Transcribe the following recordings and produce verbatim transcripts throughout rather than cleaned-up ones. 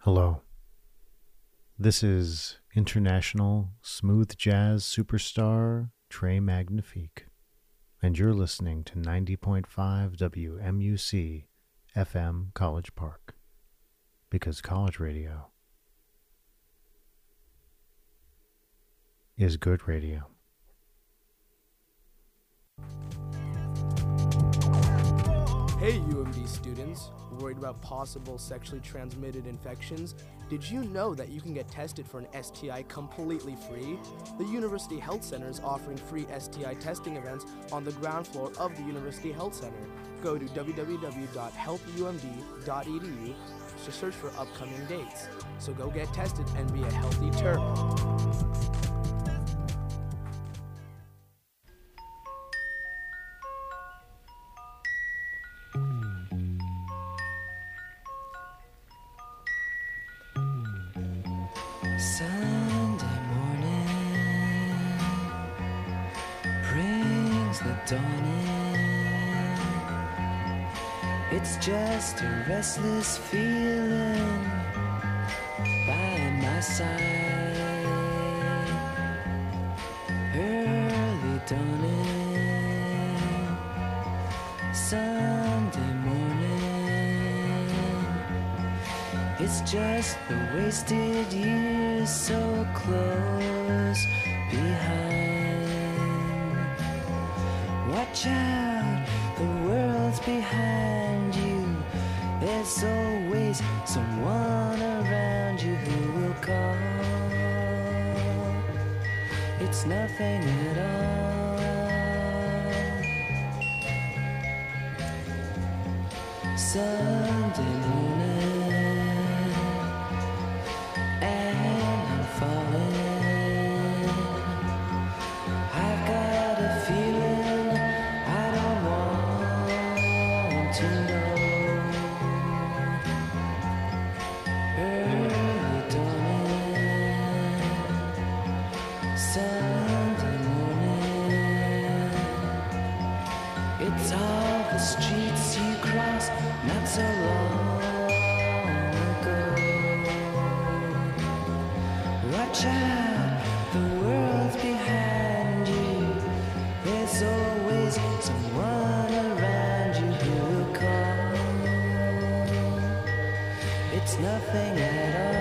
Hello. This is international smooth jazz superstar Trey Magnifique, and you're listening to ninety point five W M U C F M College Park, because college radio is good radio. Hey U M D students, worried about possible sexually transmitted infections? Did you know that you can get tested for an S T I completely free? The University Health Center is offering free S T I testing events on the ground floor of the University Health Center. Go to w w w dot health u m d dot e d u to search for upcoming dates. So go get tested and be a healthy terp. Sunday morning brings the dawn in. It's just a restless feeling by my side. Early dawning, Sunday morning. It's just the wasted years so close behind. Watch out, the world's behind you. There's always someone around you who will call. It's nothing at all. Sunday morning, so long ago. Watch out, the world's behind you. There's always someone around you who will call. It's nothing at all.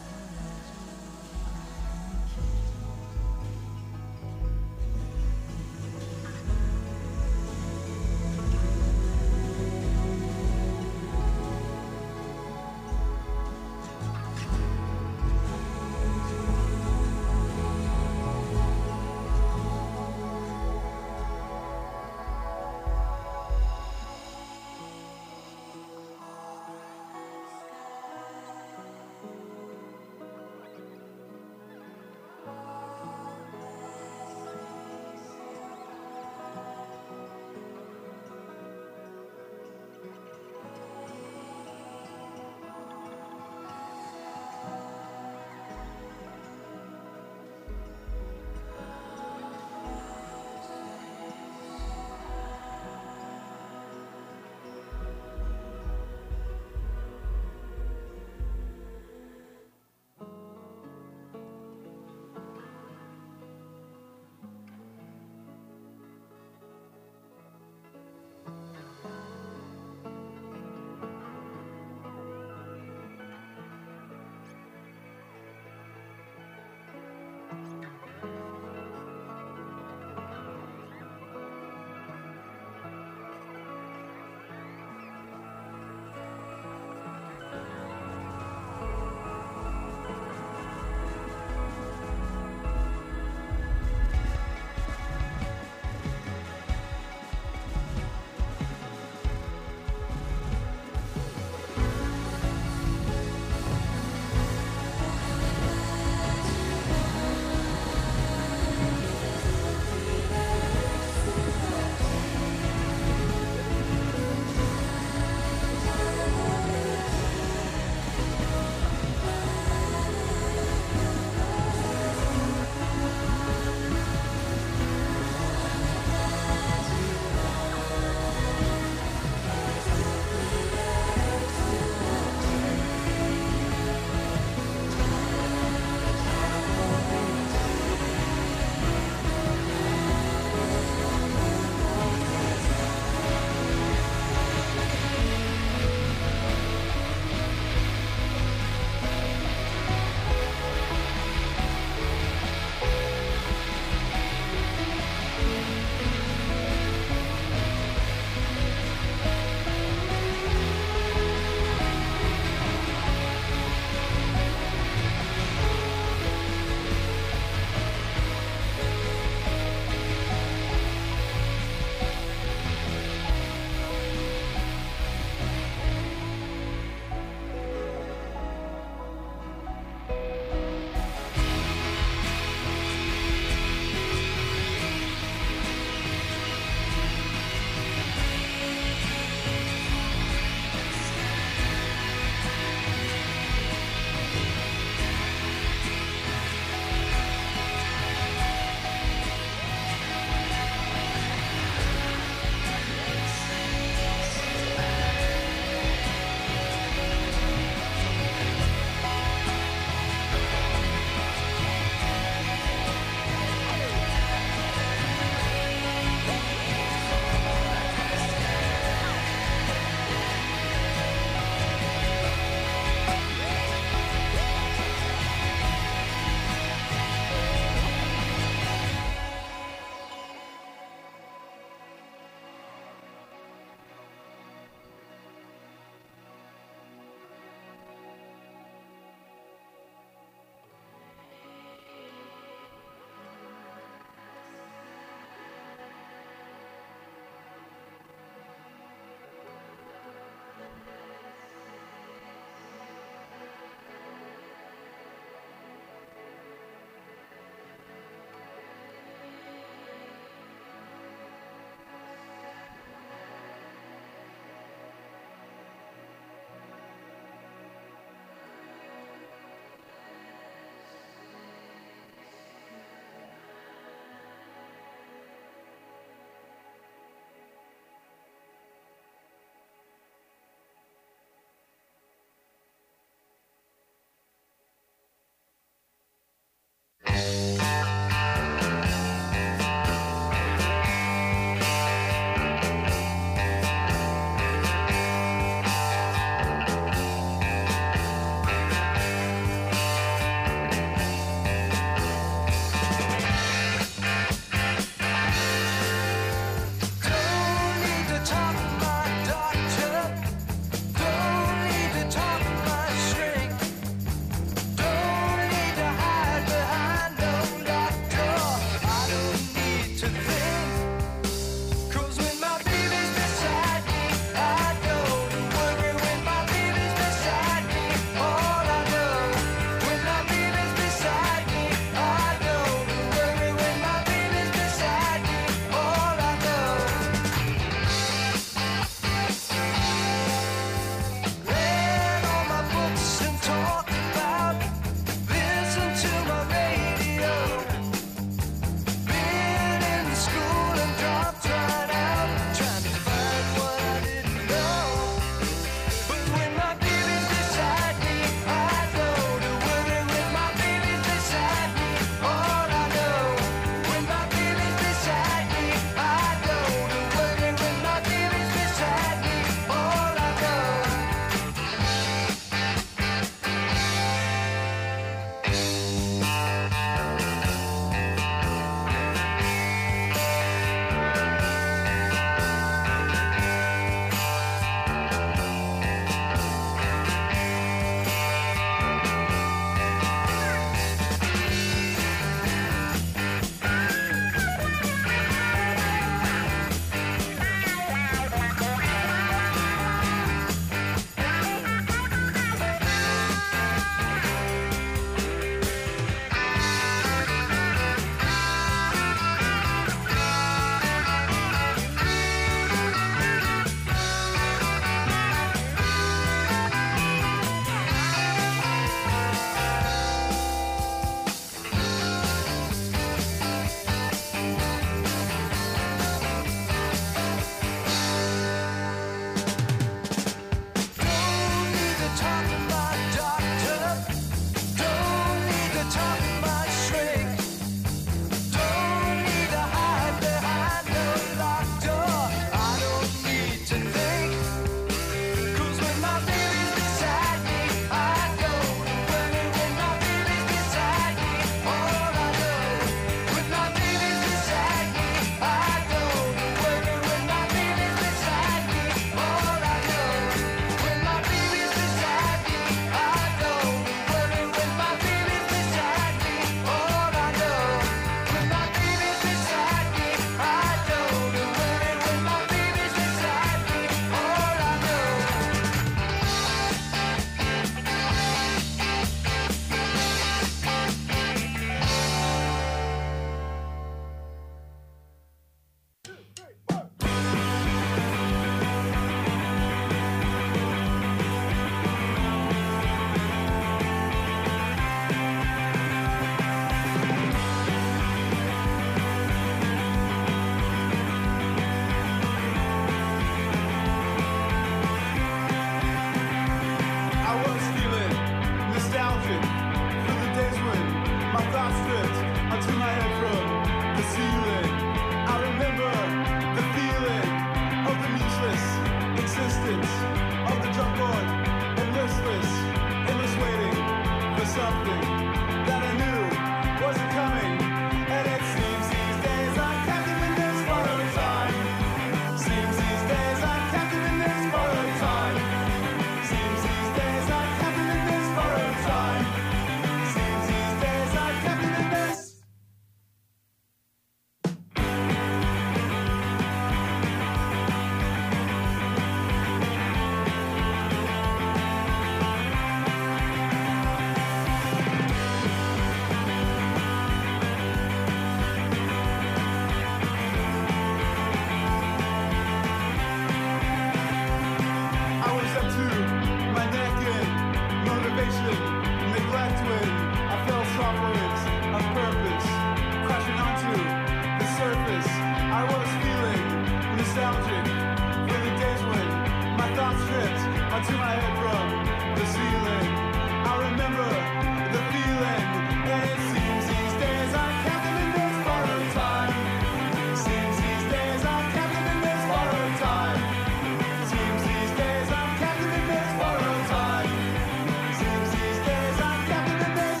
until my head from the ceiling. I remember the feeling, and it seems these days I can't live in this borrowed time. Seems these days I can't live in this borrowed time. Seems these days I can't live in this borrowed time. Seems these days I can't live in this.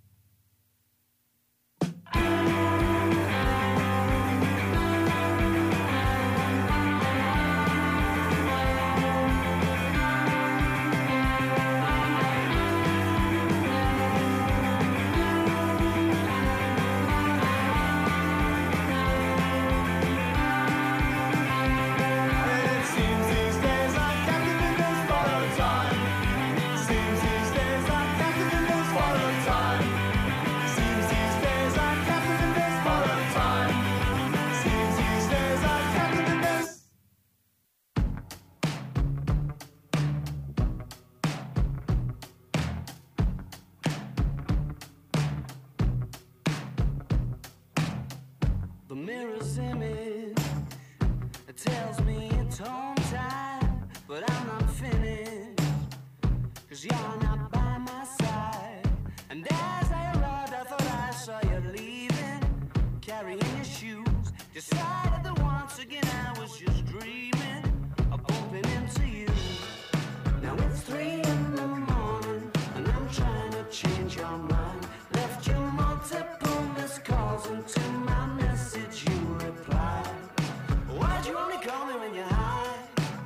The mirror's image, it tells me it's home time, but I'm not finished, cause you're not by my side. And as I arrived, I thought I saw you leaving, carrying your shoes. Decided that once again I was just dreaming of bumping into you. Now it's three in the morning, and I'm trying to change your mind. Left you multiple missed calls into my message, you replied. Why'd you only call me when you're high?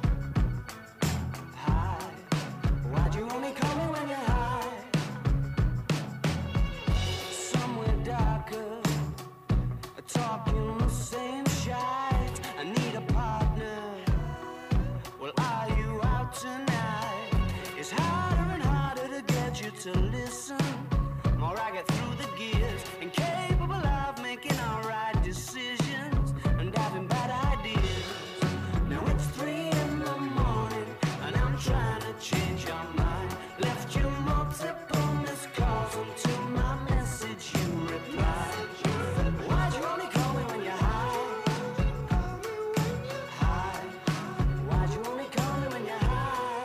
High. Why'd you only call me when you're high? Somewhere darker, talking the same shite. I need a partner. Well, are you out tonight? It's harder and harder to get you to listen. More I get through the gears, incapable of making alright decisions and having bad ideas. Now it's three in the morning, and I'm trying to change your mind. Left you multiple missed calls until my message you replied. Why'd you only call me when you're high? High. Why'd you only call me when you're high?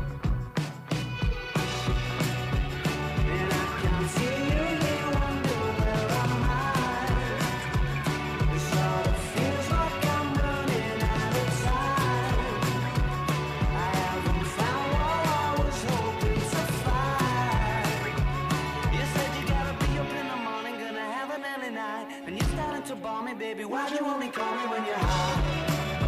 And I can't see you, you wonder where am I? It sort of feels like I'm running out of time. I haven't found what I was hoping to find. You said you gotta be up in the morning, gonna have an early night, and you're starting to bore me, baby. Why'd you only call me when you're high?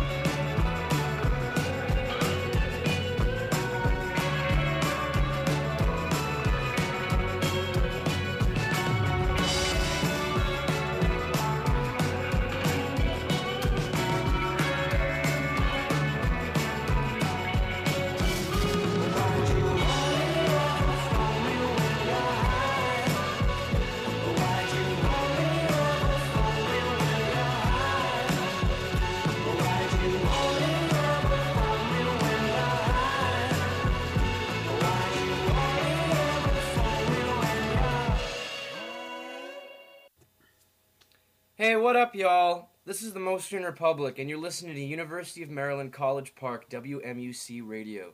Hey, what up, y'all? This is the Mostyn Republic, and you're listening to University of Maryland College Park W M U C Radio.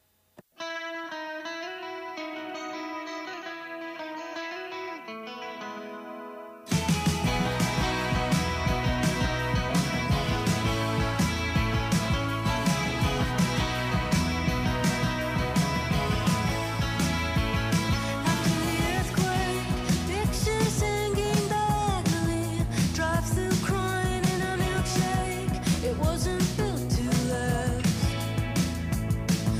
After the earthquake, Dixon singing badly, drive through crying in a milkshake. It wasn't built to last.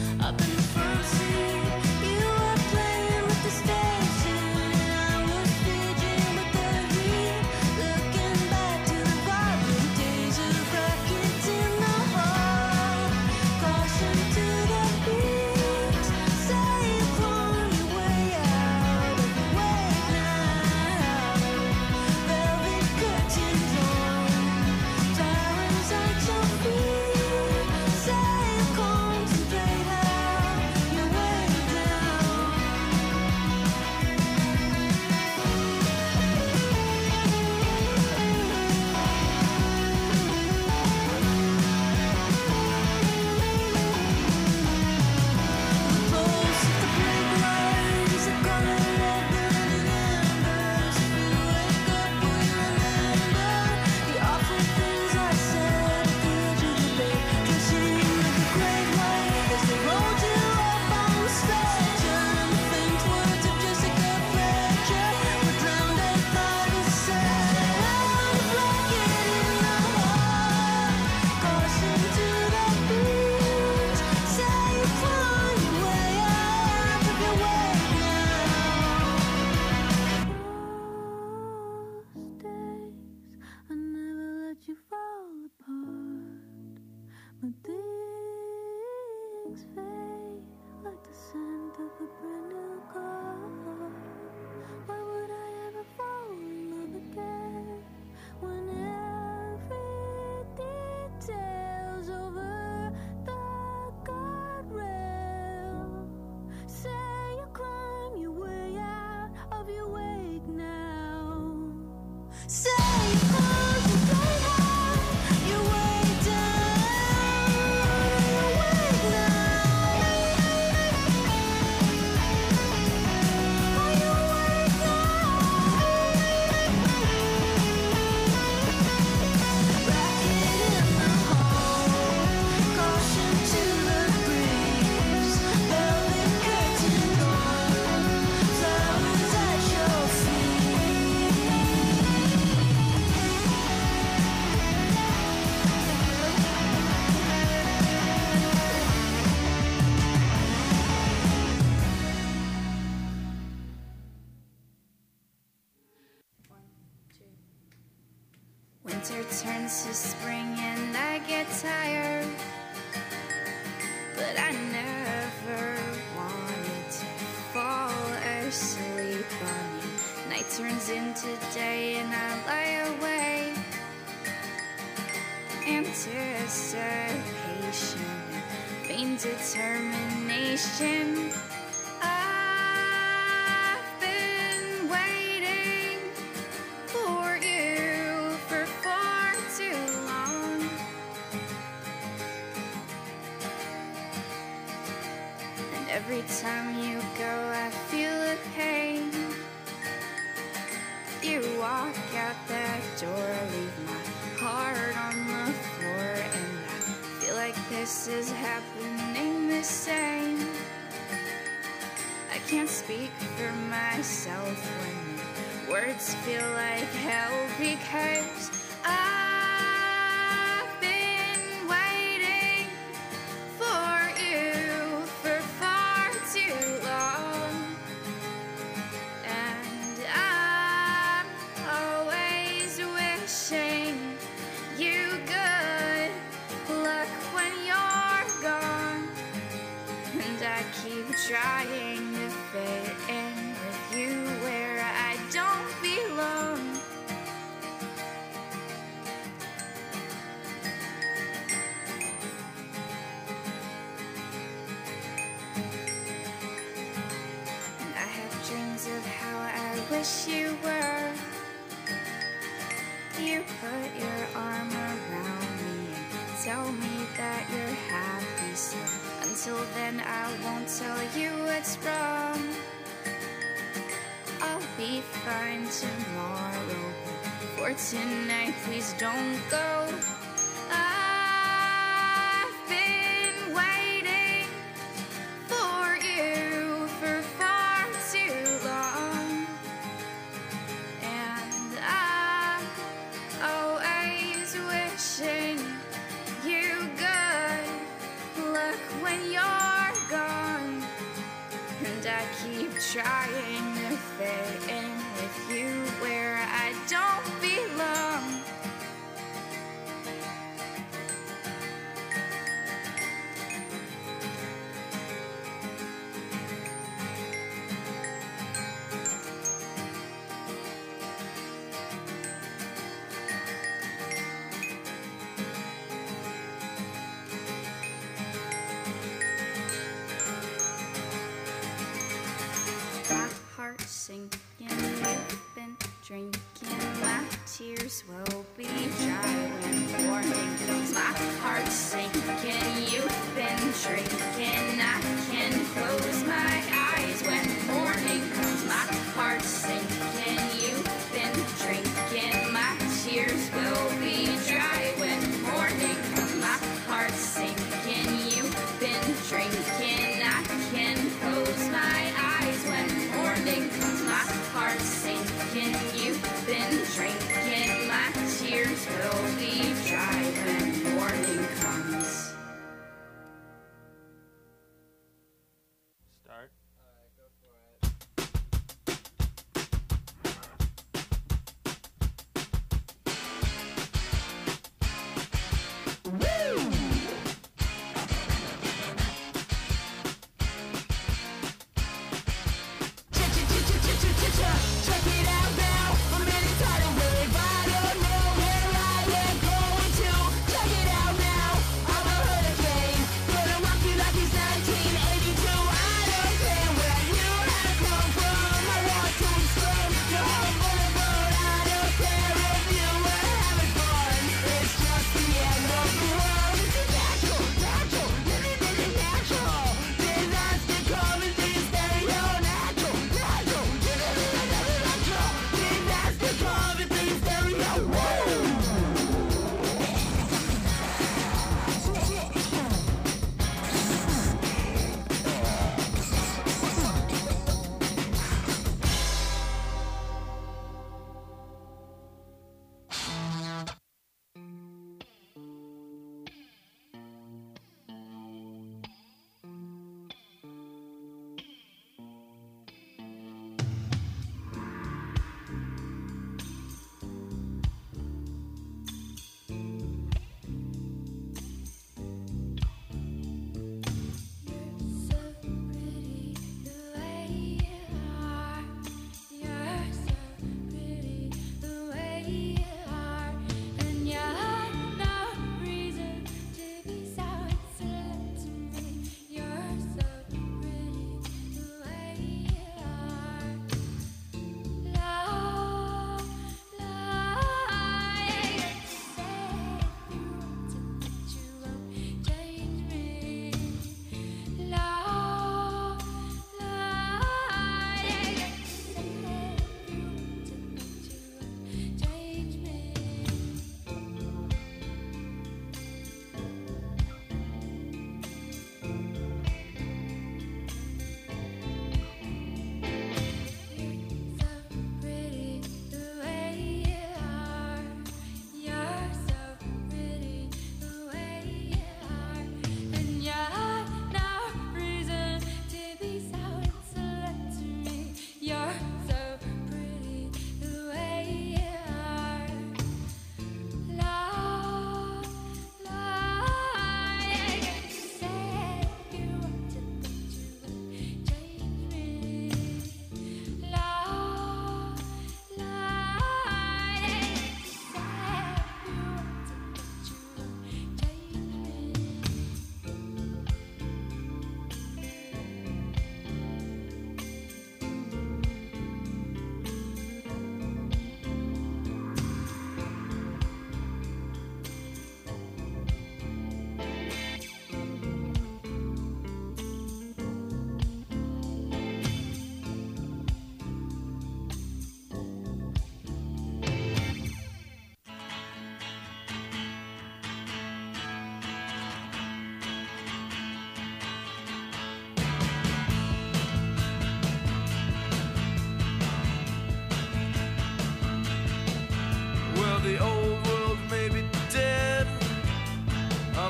Winter turns to spring and I get tired, but I never wanted to fall asleep on you. Night turns into day and I lie awake. Anticipation, vain determination. I've been waiting for you for far too long. And every time you go, I feel a pain. You walk out that door, leave my heart on the floor, and I feel like this is happening the same. I can't speak for myself when the words feel like hell, because I've been waiting for you for far too long. And I'm always wishing you good luck when you're gone. And I keep trying to fit in with you where I don't belong. And I have dreams of how I wish you were. You put your arm around me and tell me that you're happy still. Until then, I won't tell you what's wrong. I'll be fine tomorrow, but for tonight, please don't go. I've been waiting for you for far too long. And I'm always wishing you good luck when you're gone. And I keep trying to fit in with you where I don't belong. My heart sinking, you've been drinking. My tears will be dry when morning comes. My heart sinking, you've been drinking. I can close my eyes when morning comes. My heart sinking, you've been drinking. My tears will be dry when morning comes. My heart sinking, you've been drinking. I can close my eyes when morning comes. My heart sinking, you've been drinking. My tears will be dry when morning comes. Start. Check it out now. I'm anytime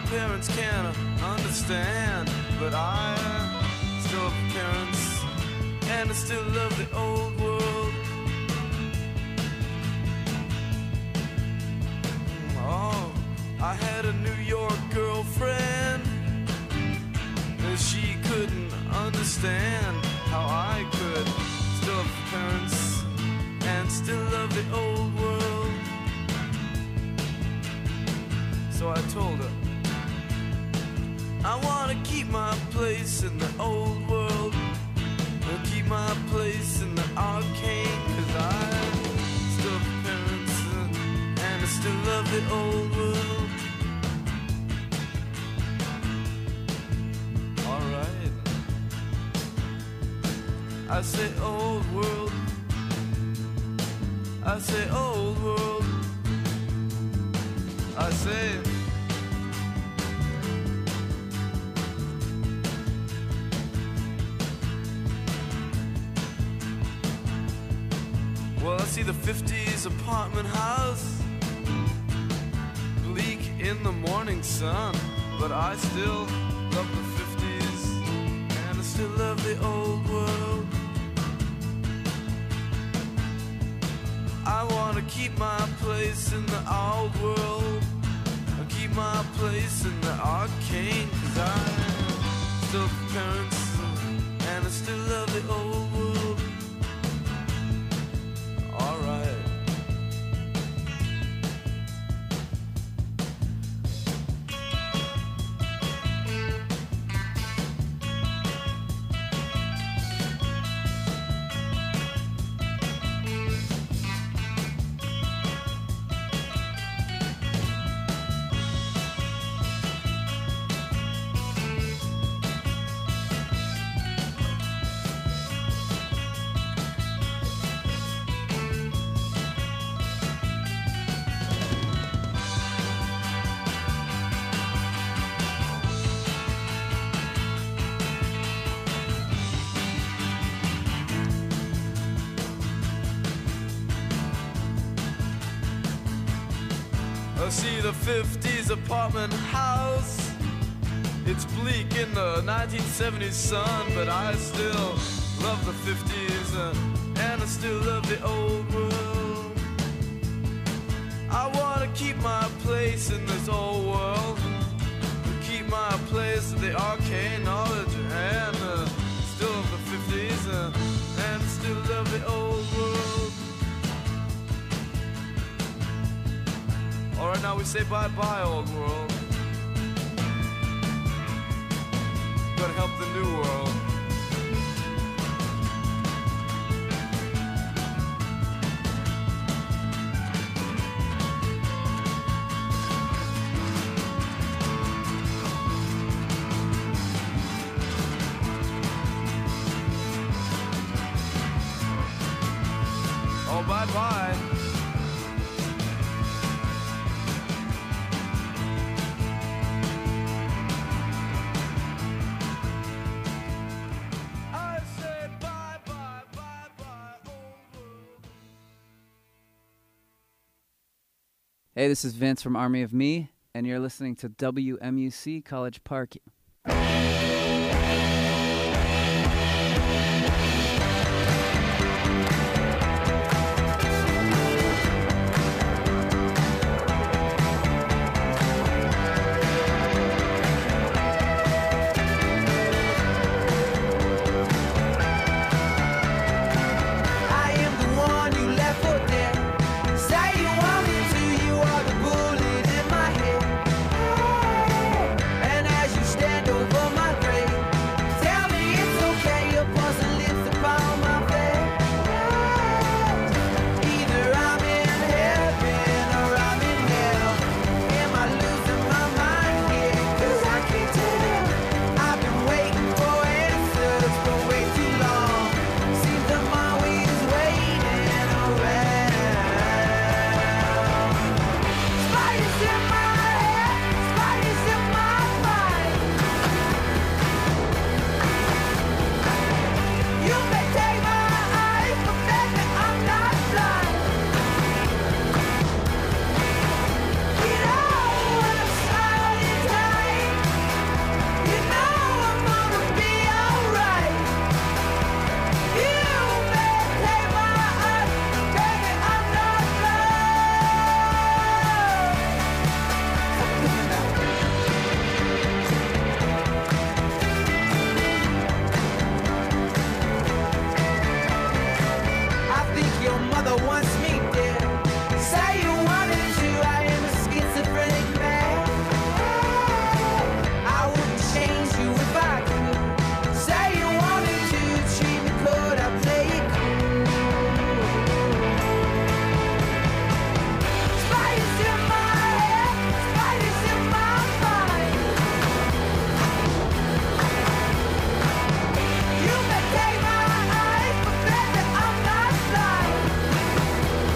parents can understand, but I uh, still have parents, and I still love the old world. Oh, I had a New York girlfriend, and she couldn't understand how I could still have parents and still love the old world. So I told her, I wanna keep my place in the old world, I'll keep my place in the arcane, 'cause I still have parents uh, and I still love the old world. Alright, I say old world, I say old world, I say well, I see the fifties apartment house, bleak in the morning sun, but I still love the fifties, and I still love the old world. I wanna keep my place in the old world, I keep my place in the arcane, 'cause I still have parents, and I still love the old world. Alright. I see the fifties apartment house, it's bleak in the nineteen seventies sun, but I still love the fifties, uh, and I still love the old world. I wanna keep my place in this old world, keep my place in the arcane knowledge, and uh, still love the fifties, uh, and still love the old world. Alright, now we say bye-bye, old world. Gotta help the new world. Oh, bye-bye. Hey, this is Vince from Army of Me, and you're listening to W M U C College Park. I am the one you left for dead. Say you want me to, you are the bullet in my head. And as you stand mother wants me dead. Say you wanted to, I am a schizophrenic man. I wouldn't change you if I could. Say you wanted to, treat me cold, I play it cool. Spiders in my head, spiders in my mind. You may take my eyes, but bet that I'm not blind.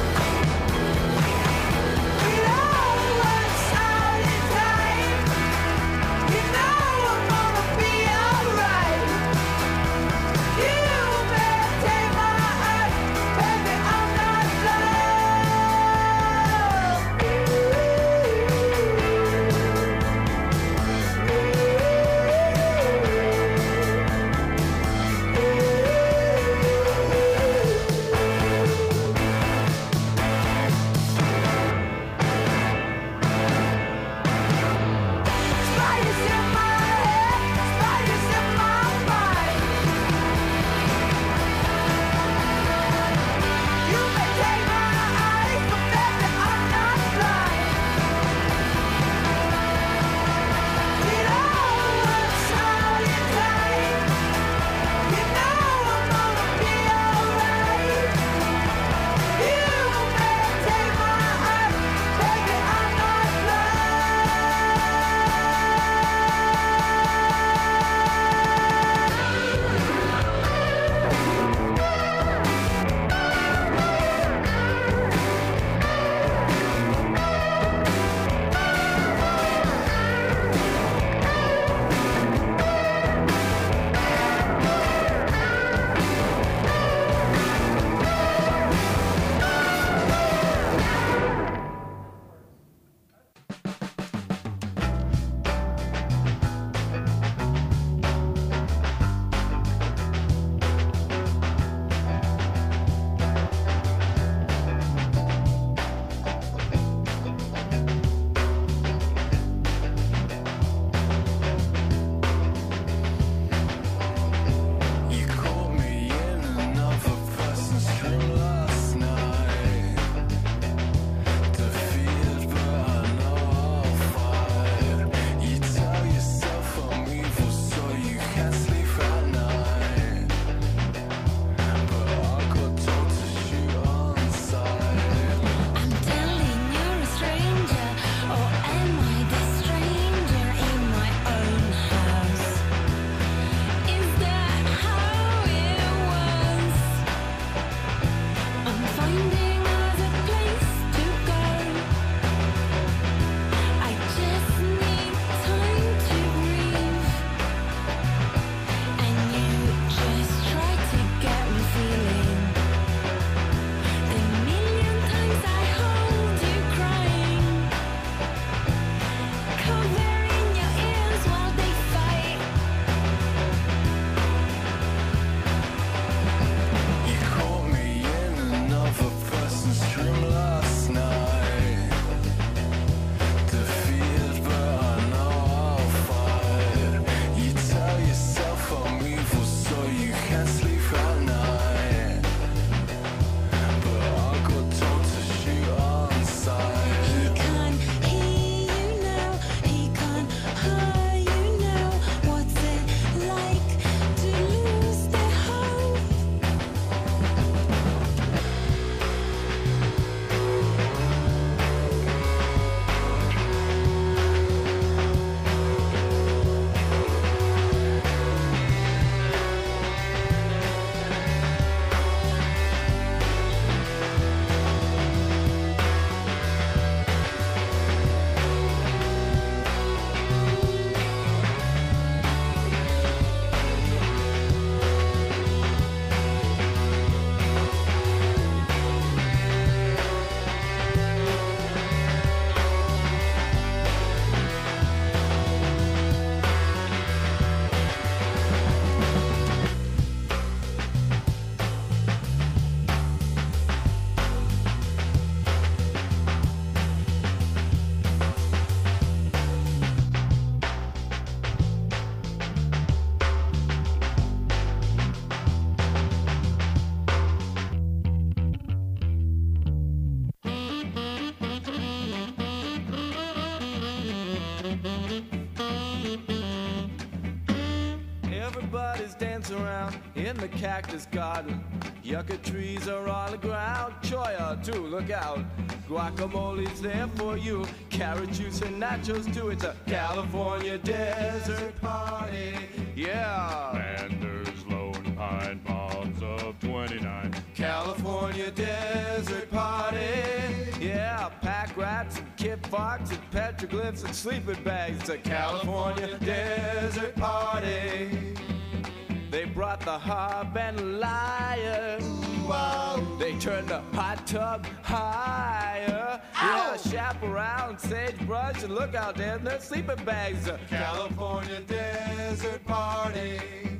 around in the cactus garden. Yucca trees are on the ground. Choya, too, look out. Guacamole's there for you. Carrot juice and nachos, too. It's a California desert party. Yeah. And there's lone pine palms of twenty-nine. California desert party. Yeah, pack rats and kit fox and petroglyphs and sleeping bags. It's a California desert party. They brought the harp and lyre. They turned the hot tub higher. Yeah, chaparral, sagebrush, and look out there in their sleeping bags. A California desert party.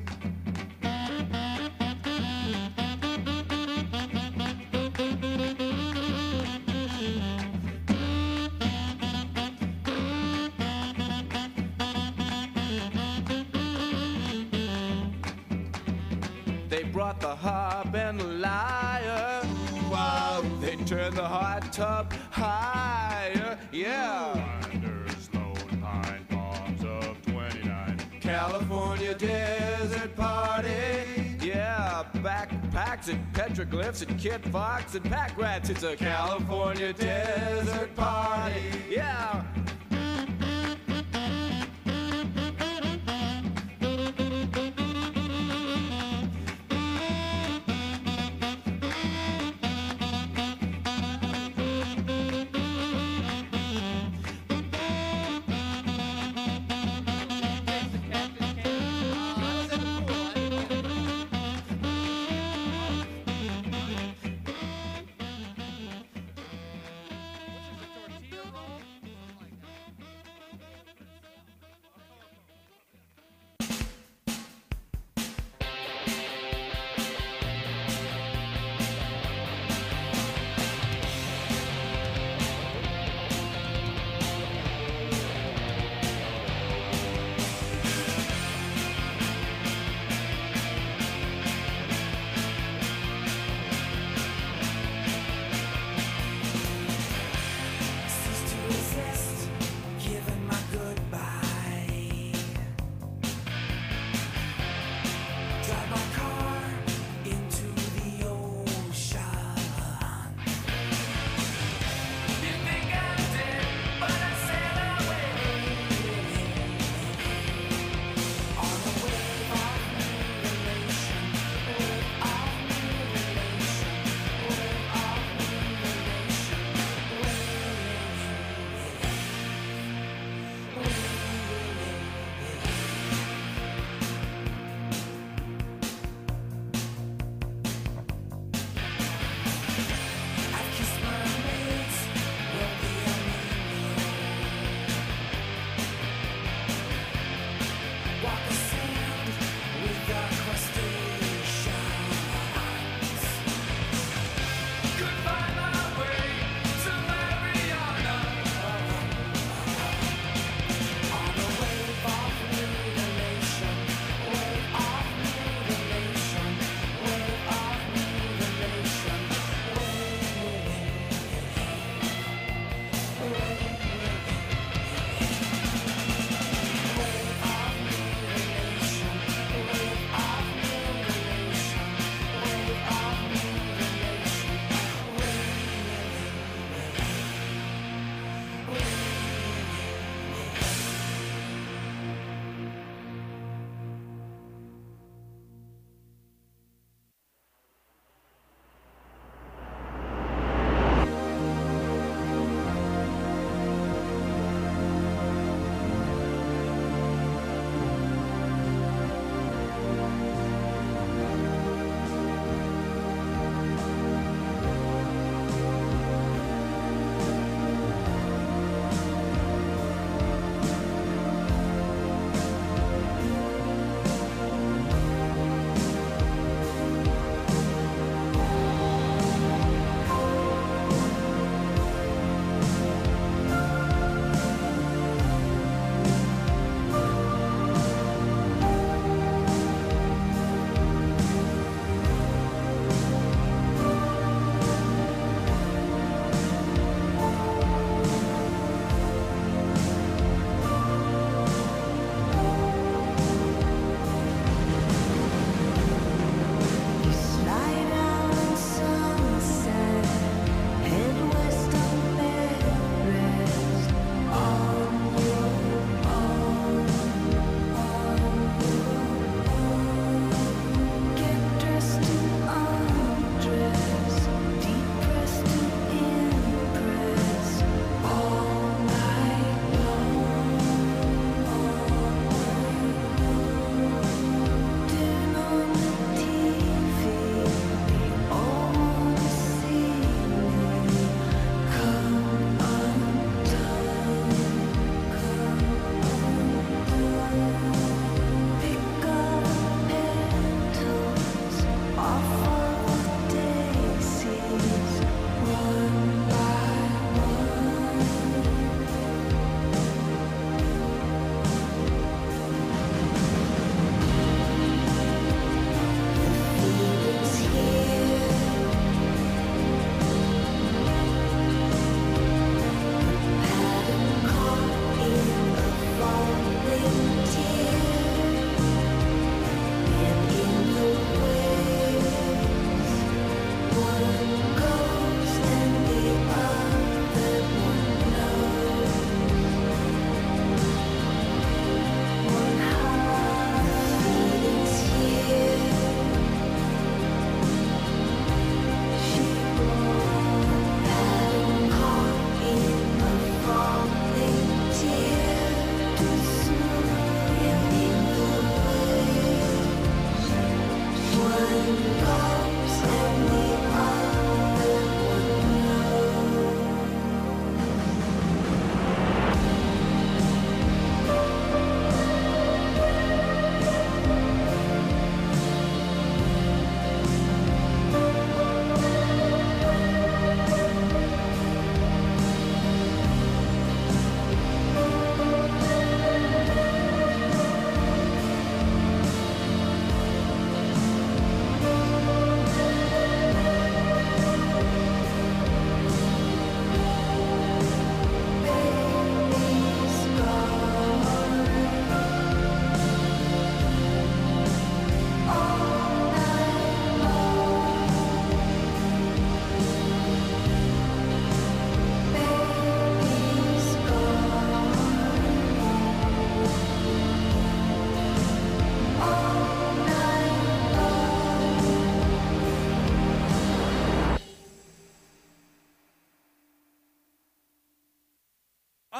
They brought the harp and the lyre. Wow. They turned the hot tub higher. Yeah. There's lone pine palms of twenty-nine. California desert party. Yeah, backpacks and petroglyphs and kit fox and pack rats. It's a California desert party. Yeah.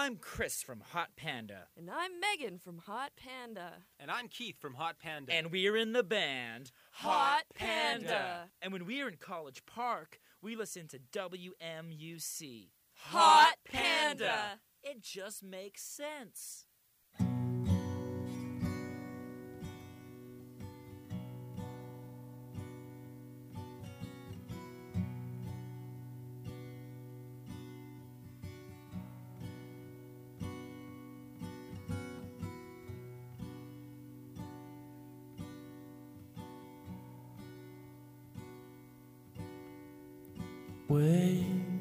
I'm Chris from Hot Panda. And I'm Megan from Hot Panda. And I'm Keith from Hot Panda. And we're in the band Hot Panda. And when we're in College Park, we listen to W M U C. Hot Panda. It just makes sense. Wake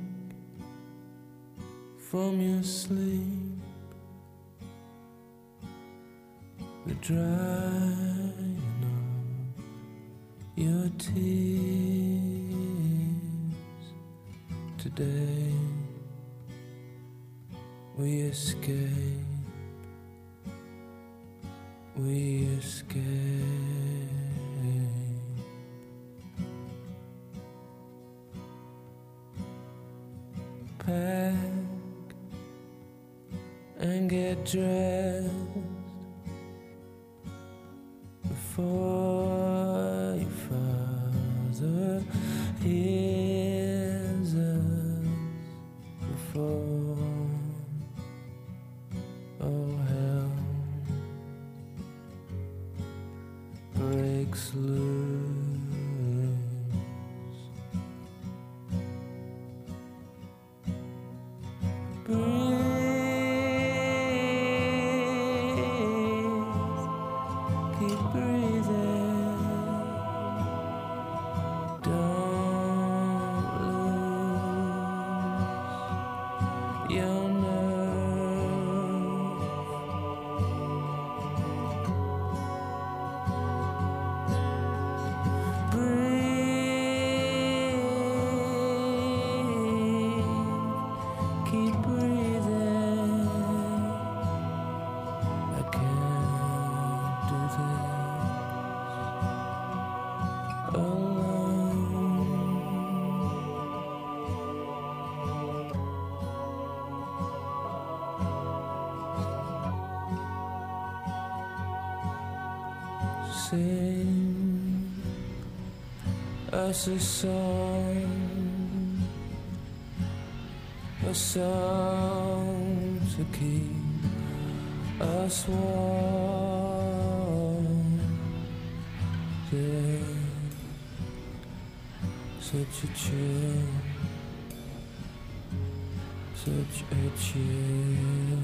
from your sleep, the drying of your tears. Today we escape, we escape. Pack and get dressed before your father hears us, before all hell breaks loose. Sing us a song, a song to keep us warm. Yeah, such a chill, such a chill.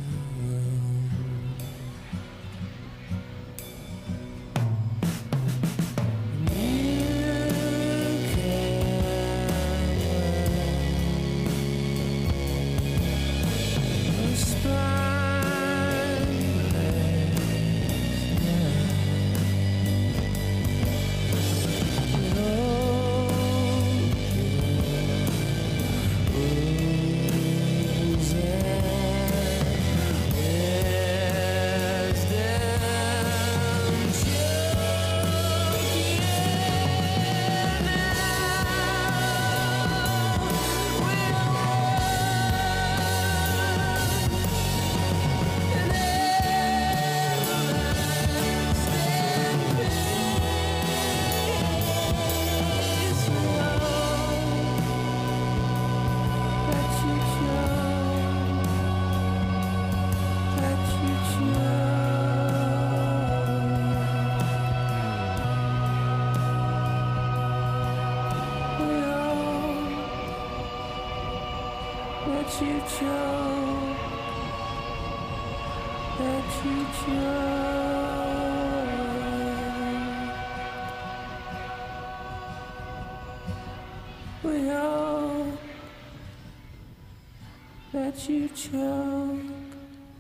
That you chose, that you chose. We all that you chose.